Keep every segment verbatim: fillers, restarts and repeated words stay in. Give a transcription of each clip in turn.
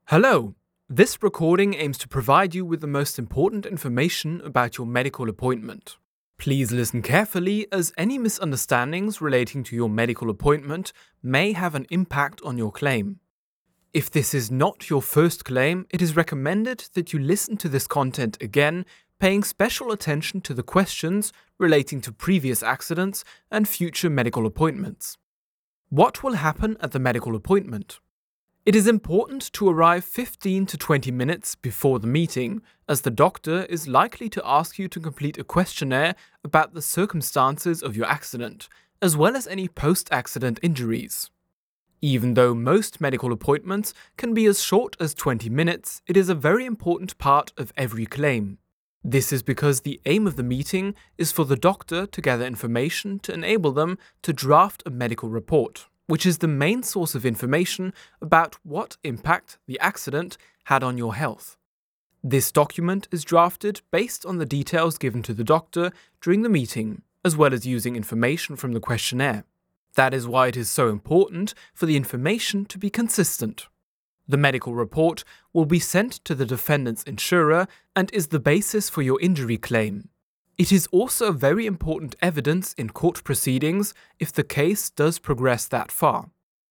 Hello! This recording aims to provide you with the most important information about your medical appointment. Please listen carefully, as any misunderstandings relating to your medical appointment may have an impact on your claim. If this is not your first claim, it is recommended that you listen to this content again, paying special attention to the questions relating to previous accidents and future medical appointments. What will happen at the medical appointment? It is important to arrive fifteen to twenty minutes before the meeting, as the doctor is likely to ask you to complete a questionnaire about the circumstances of your accident, as well as any post-accident injuries. Even though most medical appointments can be as short as twenty minutes, it is a very important part of every claim. This is because the aim of the meeting is for the doctor to gather information to enable them to draft a medical report, which is the main source of information about what impact the accident had on your health. This document is drafted based on the details given to the doctor during the meeting, as well as using information from the questionnaire. That is why it is so important for the information to be consistent. The medical report will be sent to the defendant's insurer and is the basis for your injury claim. It is also very important evidence in court proceedings if the case does progress that far.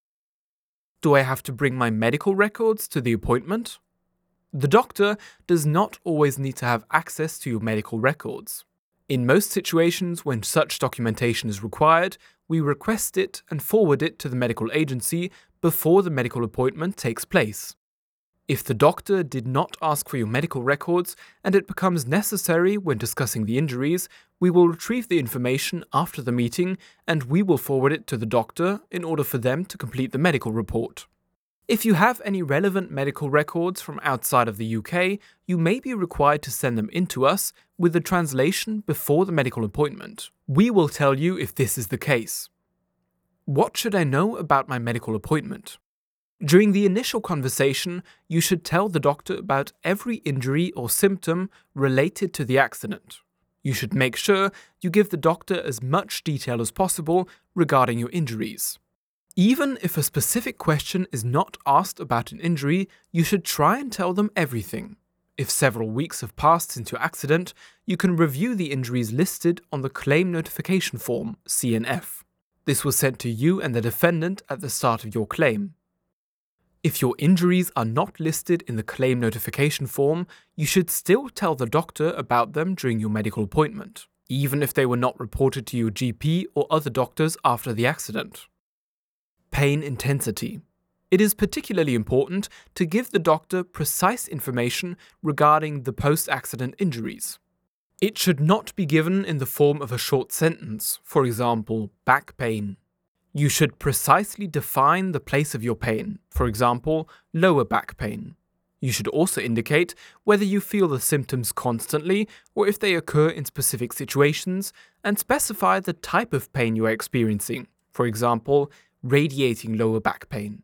Do I have to bring my medical records to the appointment? The doctor does not always need to have access to your medical records. In most situations when such documentation is required, we request it and forward it to the medical agency before the medical appointment takes place. If the doctor did not ask for your medical records and it becomes necessary when discussing the injuries, we will retrieve the information after the meeting and we will forward it to the doctor in order for them to complete the medical report. If you have any relevant medical records from outside of the U K, you may be required to send them in to us with the translation before the medical appointment. We will tell you if this is the case. What should I know about my medical appointment? During the initial conversation, you should tell the doctor about every injury or symptom related to the accident. You should make sure you give the doctor as much detail as possible regarding your injuries. Even if a specific question is not asked about an injury, you should try and tell them everything. If several weeks have passed since your accident, you can review the injuries listed on the Claim Notification Form, C N F. This was sent to you and the defendant at the start of your claim. If your injuries are not listed in the claim notification form, you should still tell the doctor about them during your medical appointment, even if they were not reported to your G P or other doctors after the accident. Pain intensity. It is particularly important to give the doctor precise information regarding the post-accident injuries. It should not be given in the form of a short sentence, for example, back pain. You should precisely define the place of your pain, for example, lower back pain. You should also indicate whether you feel the symptoms constantly or if they occur in specific situations, and specify the type of pain you are experiencing, for example, radiating lower back pain.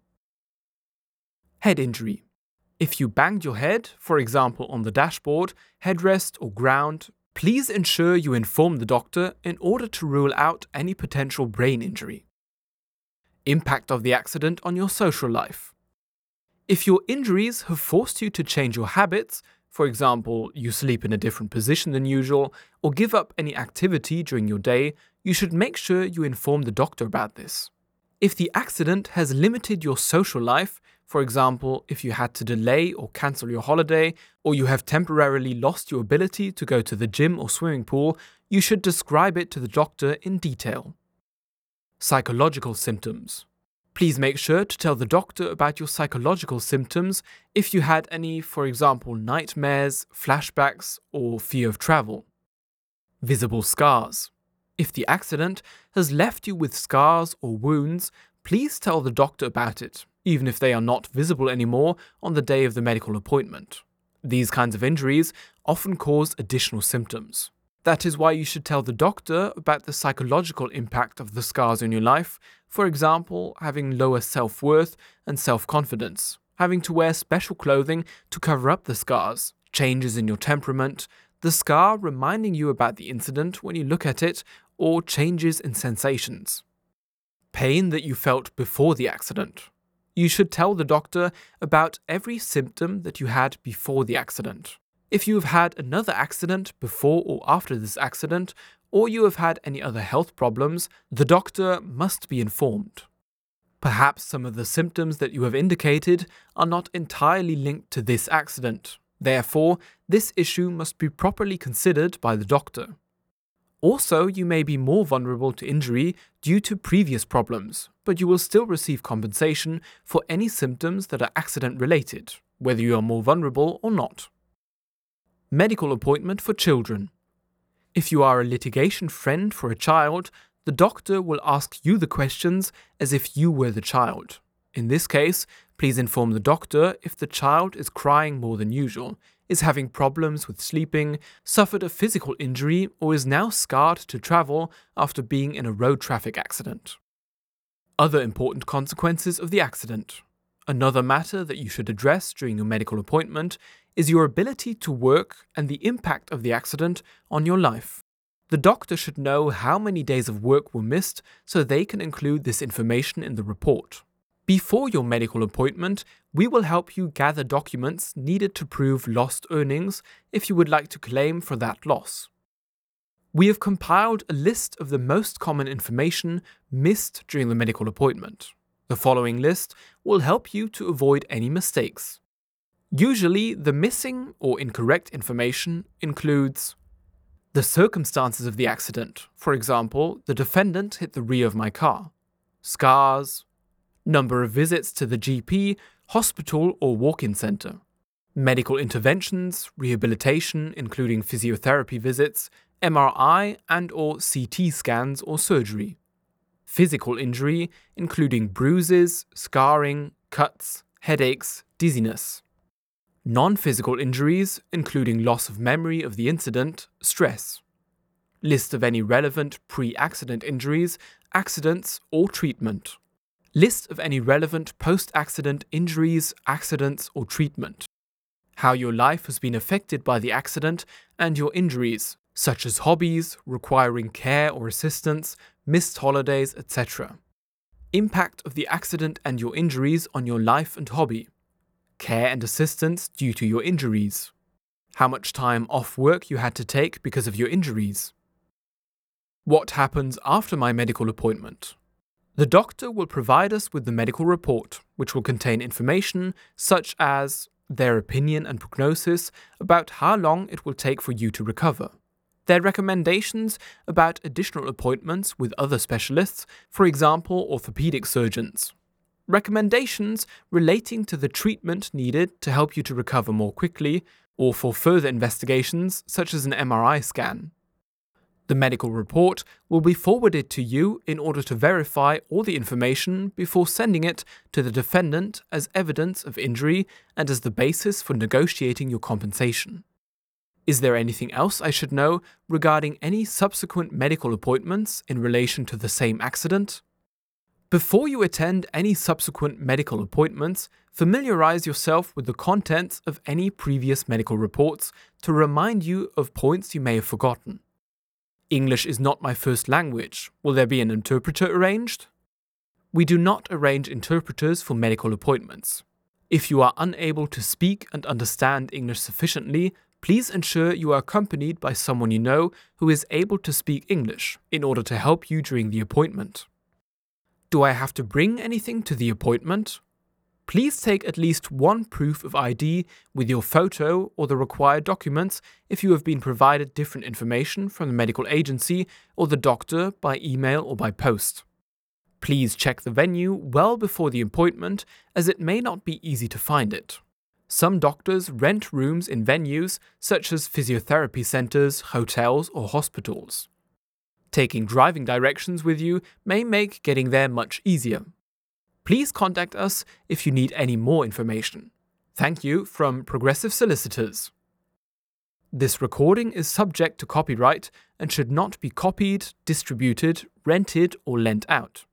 Head injury. If you banged your head, for example on the dashboard, headrest or ground, please ensure you inform the doctor in order to rule out any potential brain injury. Impact of the accident on your social life. If your injuries have forced you to change your habits, for example, you sleep in a different position than usual, or give up any activity during your day, you should make sure you inform the doctor about this. If the accident has limited your social life, for example, if you had to delay or cancel your holiday, or you have temporarily lost your ability to go to the gym or swimming pool, you should describe it to the doctor in detail. Psychological symptoms. Please make sure to tell the doctor about your psychological symptoms if you had any, for example, nightmares, flashbacks, or fear of travel. Visible scars. If the accident has left you with scars or wounds, please tell the doctor about it, even if they are not visible anymore on the day of the medical appointment. These kinds of injuries often cause additional symptoms. That is why you should tell the doctor about the psychological impact of the scars in your life, for example, having lower self-worth and self-confidence, having to wear special clothing to cover up the scars, changes in your temperament, the scar reminding you about the incident when you look at it, or changes in sensations. Pain that you felt before the accident. You should tell the doctor about every symptom that you had before the accident. If you have had another accident before or after this accident, or you have had any other health problems, the doctor must be informed. Perhaps some of the symptoms that you have indicated are not entirely linked to this accident. Therefore, this issue must be properly considered by the doctor. Also, you may be more vulnerable to injury due to previous problems, but you will still receive compensation for any symptoms that are accident-related, whether you are more vulnerable or not. Medical appointment for children. If you are a litigation friend for a child, the doctor will ask you the questions as if you were the child. In this case, please inform the doctor if the child is crying more than usual, is having problems with sleeping, suffered a physical injury, or is now scarred to travel after being in a road traffic accident. Other important consequences of the accident. Another matter that you should address during your medical appointment is your ability to work and the impact of the accident on your life. The doctor should know how many days of work were missed so they can include this information in the report. Before your medical appointment, we will help you gather documents needed to prove lost earnings if you would like to claim for that loss. We have compiled a list of the most common information missed during the medical appointment. The following list will help you to avoid any mistakes. Usually, the missing or incorrect information includes the circumstances of the accident. For example, the defendant hit the rear of my car. Scars. Number of visits to the G P, hospital or walk-in center. Medical interventions, rehabilitation including physiotherapy visits, M R I and or C T scans or surgery. Physical injury including bruises, scarring, cuts, headaches, dizziness. Non-physical injuries including loss of memory of the incident, stress. List of any relevant pre-accident injuries, accidents or treatment. List of any relevant post-accident injuries, accidents or treatment. How your life has been affected by the accident and your injuries, such as hobbies, requiring care or assistance, missed holidays, et cetera. Impact of the accident and your injuries on your life and hobby. Care and assistance due to your injuries. How much time off work you had to take because of your injuries. What happens after my medical appointment? The doctor will provide us with the medical report, which will contain information such as their opinion and prognosis about how long it will take for you to recover, their recommendations about additional appointments with other specialists, for example, orthopedic surgeons, recommendations relating to the treatment needed to help you to recover more quickly, or for further investigations such as an M R I scan. The medical report will be forwarded to you in order to verify all the information before sending it to the defendant as evidence of injury and as the basis for negotiating your compensation. Is there anything else I should know regarding any subsequent medical appointments in relation to the same accident? Before you attend any subsequent medical appointments, familiarize yourself with the contents of any previous medical reports to remind you of points you may have forgotten. English is not my first language. Will there be an interpreter arranged? We do not arrange interpreters for medical appointments. If you are unable to speak and understand English sufficiently, please ensure you are accompanied by someone you know who is able to speak English in order to help you during the appointment. Do I have to bring anything to the appointment? Please take at least one proof of I D with your photo or the required documents if you have been provided different information from the medical agency or the doctor by email or by post. Please check the venue well before the appointment, as it may not be easy to find it. Some doctors rent rooms in venues such as physiotherapy centers, hotels, or hospitals. Taking driving directions with you may make getting there much easier. Please contact us if you need any more information. Thank you from Progressive Solicitors. This recording is subject to copyright and should not be copied, distributed, rented, or lent out.